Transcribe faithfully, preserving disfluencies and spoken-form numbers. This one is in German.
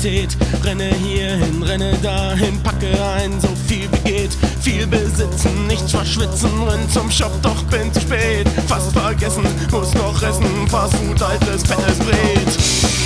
Realität. Renne hierhin, renne dahin, packe ein, so viel wie geht. Viel besitzen, nichts verschwitzen, renn zum Shop, doch bin zu spät. Fast vergessen, muss noch essen, Fast Food, altes, fettes Brät.